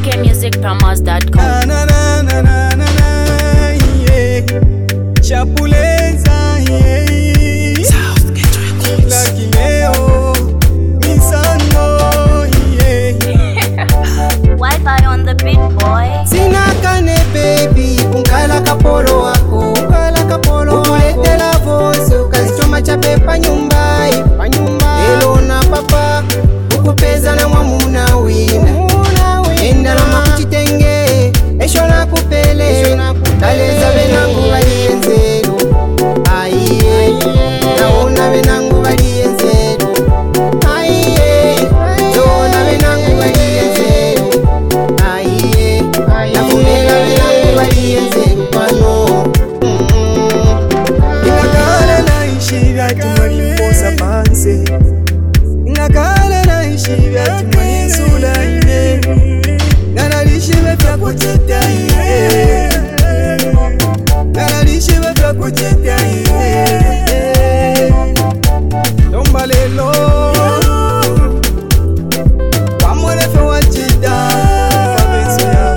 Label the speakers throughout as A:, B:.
A: akmusicpromos.com.
B: Na na na na na na, yeah. Chapuleza, yeah. Lucky Leo, Misano, yeah.
A: Wi-Fi on the beat, boy.
C: Sina kane baby, unkala kapolo wako, ukulete la vozi, ukazichoma chape pa nyumbai, elo na papa, ukupeza na mwamuna wina, enda na makuchitenge, esho na kupele, kaleza venangu walienzelu, aiye, naona venangu walienzelu, aiye, naona venangu walienzelu, aiye, nafunela venangu walienzelu pano.
B: Ingakala naishi vyatu mwalimposa panse, ingakala naishi vyatu mwalisula ine, nganalishi vyatu kuchita ine, nganalishi vyatu kuchita ine. Lomba lelo wamwelefe wachita kabeso ya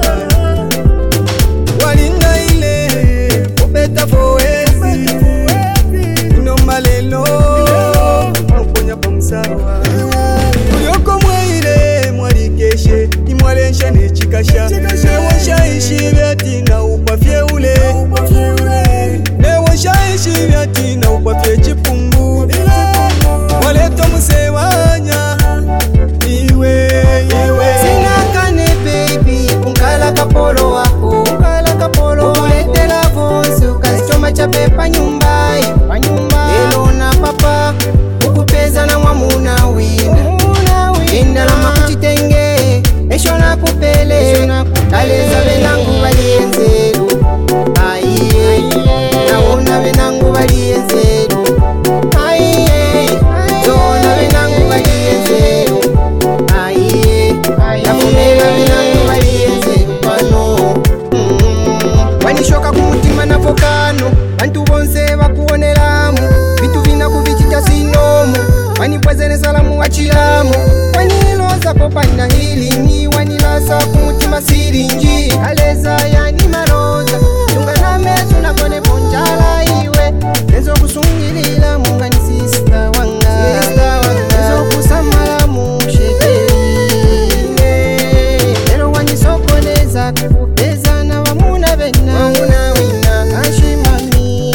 B: walinga ile upeta foezi inomba lelo mponya pomsawa ulioko mwaile mwalikeshe imwalensha nechikasha newonshaishi vyatina upafye ule newonshaishi vyatina upafye chipumbu waleto musewanya iwe
C: Sina kane baby, unkala kapolo wako, ukulete la vozi, ukazichoma chape pa nyumbai, elo na papa, ukupeza na mwamuna wina, enda na makuchitenge, esho na kupele, kaleza venangu walienzelu, aiye, naona venangu walienzelu, aiye, zona venangu walienzelu, aiye, nafunela venangu walienzelu pano. Wanishoka kumutima na vokano, bantu bonse bakuonelamu, vitu vina kuvichita sinomo, wanipwezene salamu wachilamo, waniloza kopana hilingi, wanilasa kumutima sirinji, kaleza yani maroza, tunga na mesu na kone ponjala iwe, nezo kusungilila munga ni sista wanga, nezo kusamala musheteline, nero wanisokoleza kupeza na wamuna vena, ashimami,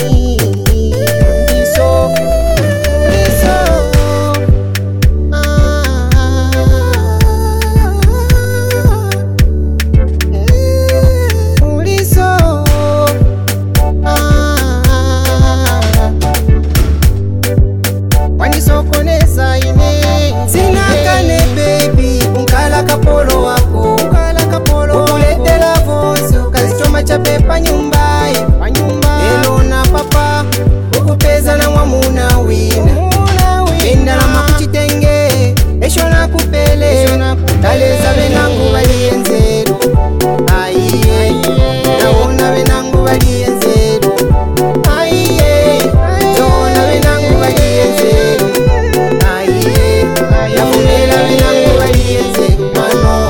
C: iso, uliso, wanisokoneza ine. Sina kane baby, unkala kapolo wako, ukulete la vozi, ukazichoma chape pa nyumbai, elo na papa, ukupeza na mwamuna wina, enda na makuchitenge, esho na kupele, kaleza venangu walienzelu, aiye, naona venangu walienzelu, aiye, zona venangu walienzelu, aiye, nafunela venangu walienzelu pano.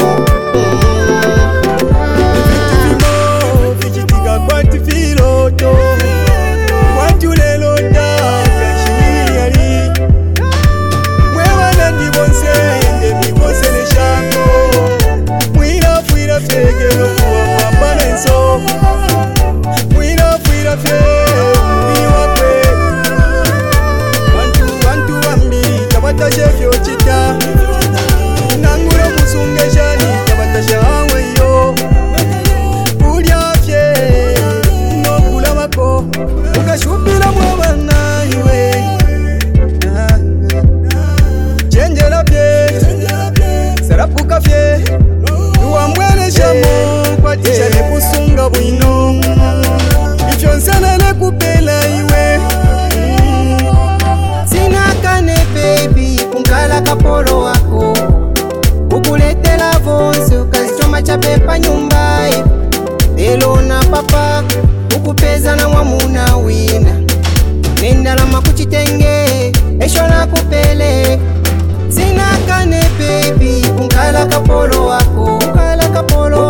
B: vimo vichitika kwati filoto kwatulelota kashimiyali mwewana ndibonse ende mibosele shako mwilafwila fyegelo kuwa mabalenso mwilafwila fye mbiwakwe bantu bambi tabatashe fyochita nangula musungeshani tabatashe hamweyo ulyafye nokulabako ukashupila mwabana iwe chenjela fye sarapuka fye nuwamweleshamo kwatisha nekusunga bwino ifyo nsanele kupela iwe
C: Sina kane baby, unkala kapolo wako, ukulete la vozi, ukazichoma chape pa nyumbai, elo na papa, ukupeza na mwamuna wina, nenda na makuchitenge, esho na kupele. Sina kane baby, unkala kapolo wako,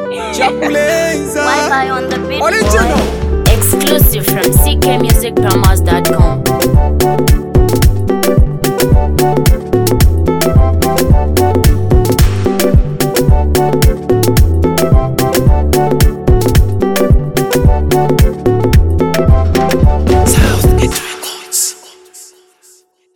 B: Chapuleza.
A: Wi-Fi on the beat,
B: Original.
A: boy. Exclusive from ckmusicpromos.com.